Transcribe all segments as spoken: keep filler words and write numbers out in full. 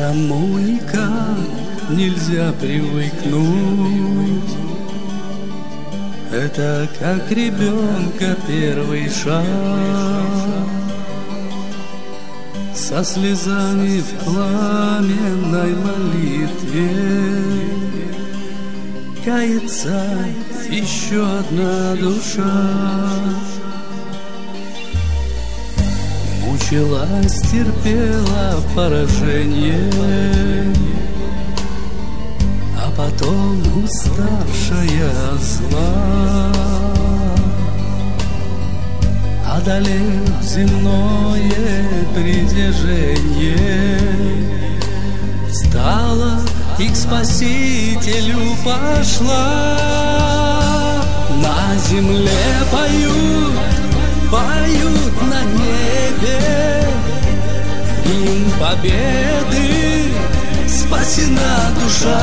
тому никак нельзя привыкнуть. Это как ребенка первый шаг, со слезами в пламенной молитве кается еще одна душа. Мучилась, терпела поражение, а потом уставшая зла, одолев земное притяжение, стала и к Спасителю пошла. На земле поют, поют на небе гимн победы, спасена душа.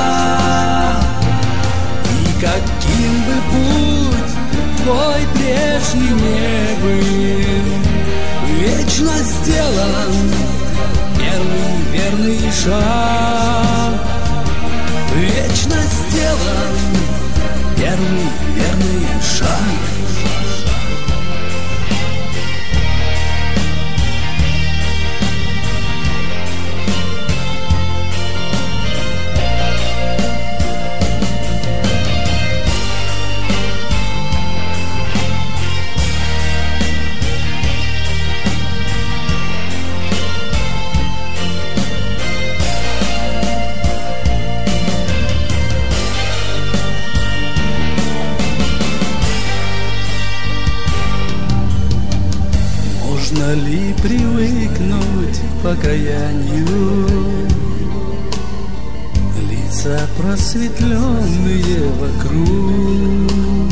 И каким бы путь твой прежний не был, вечно сделан первый верный шаг. Вечно сделан первый верный шаг. Можно ли привыкнуть к покаянию? Лица просветленные вокруг,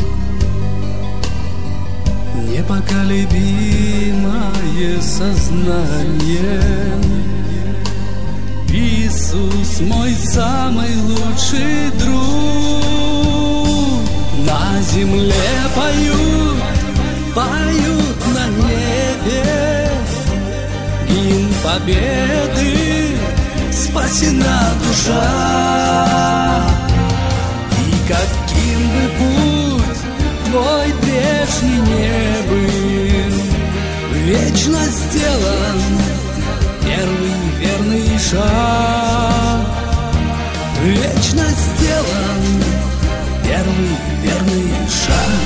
непоколебимое сознание. Иисус мой самый лучший друг. На земле поют, поют на небе гимн победы, спасена душа. И каким бы путь твой прежний не был, вечно сделан первый верный шаг. Вечно сделан первый верный шаг.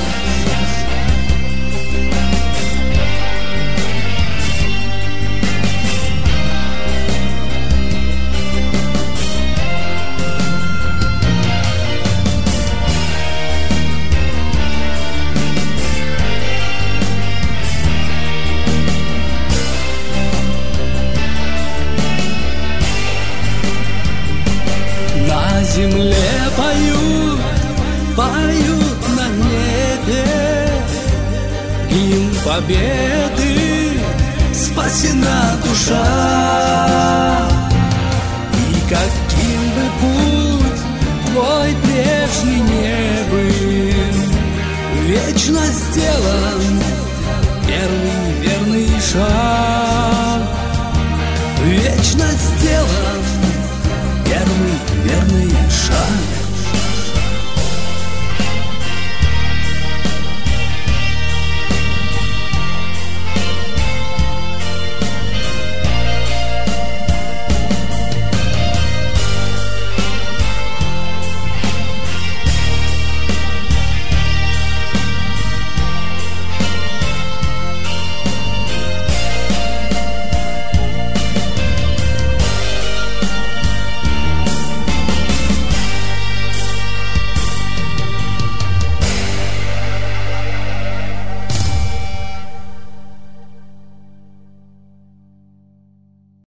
На земле поют, поют на небе гимн победы, спасена душа. И каким бы путь твой прежний не был, вечно сделан